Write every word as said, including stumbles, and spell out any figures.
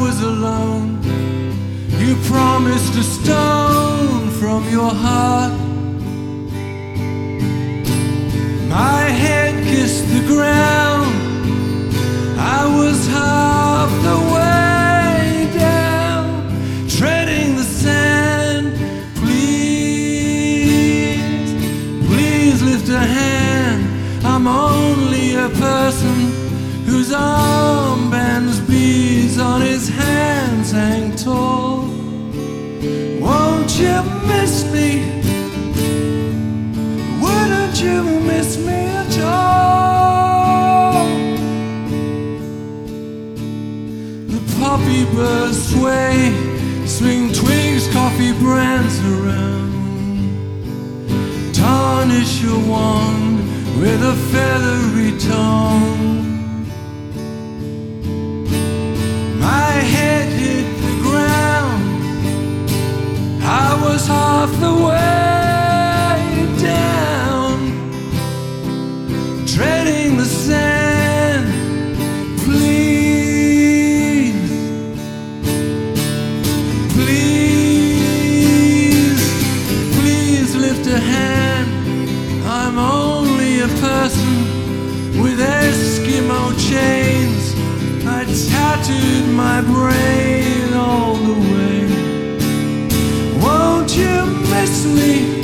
was alone, you promised a stone from your heart. My head kissed the ground, I was half the way down, treading the sand. Please, please lift a hand. I'm only a person whose armbands, beads on his hands hang tall. Won't you miss me? Wouldn't you miss me at all? The poppy birds sway, swing twigs, coffee brands around. Tarnish your wand with a feathery tongue. My head hit the ground, I was half the way down, treading the sand. Please, please, please lift a hand. I'm only a person with Eskimo chains. I tattooed my brain all the way. Won't you miss me?